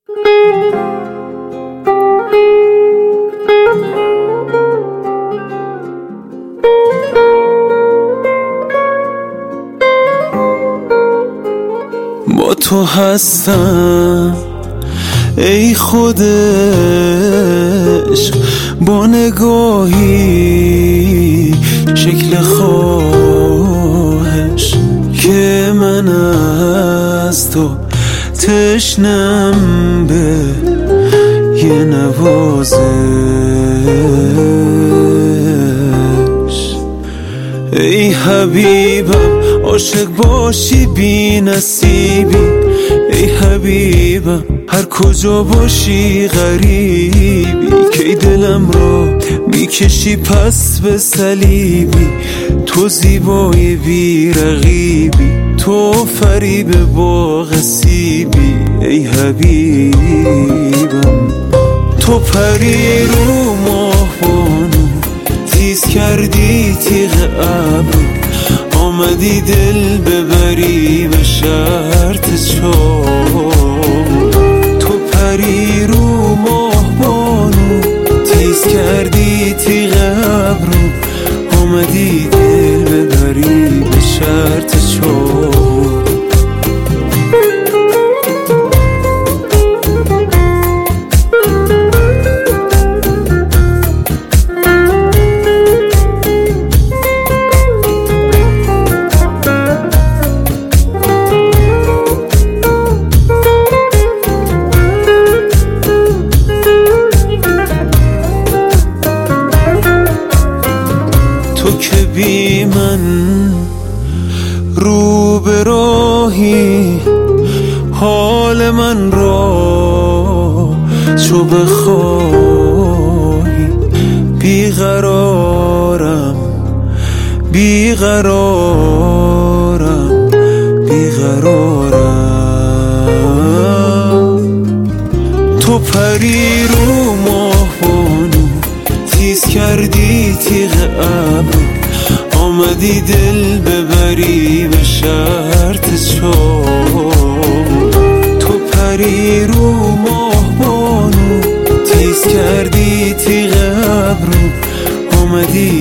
با تو هستم ای خود عشق، با نگاهی شکل خواهش که من از تو تشنم به یه نوازش. ای حبیبم عاشق باشی بی نصیبی، ای حبیبم هر کجا باشی غریبی، کی دلم را میکشی پس به صلیبی. تو زیبای بی رقیبی، تو فریب با غصیبی، ای حبیبم. تو پری رو ماهبانو، تیز کردی تیغ ابرو، آمدی دل ببری به شرط چاه. تو پری رو ماهبانو، تیز کردی تیغ ابرو، آمدی دل ببری به شرط چاه. تو که بی من رو به راهی، حال من را چو بخواهی. بیقرارم بیقرارم بیقرارم. تو پری رو ماهبانو، تیز کردی تیغ ابرو، آمدی دل ببری به شرط چاه. تو پری رو ماهبانو، تیز کردی تیغ ابرو، آمدی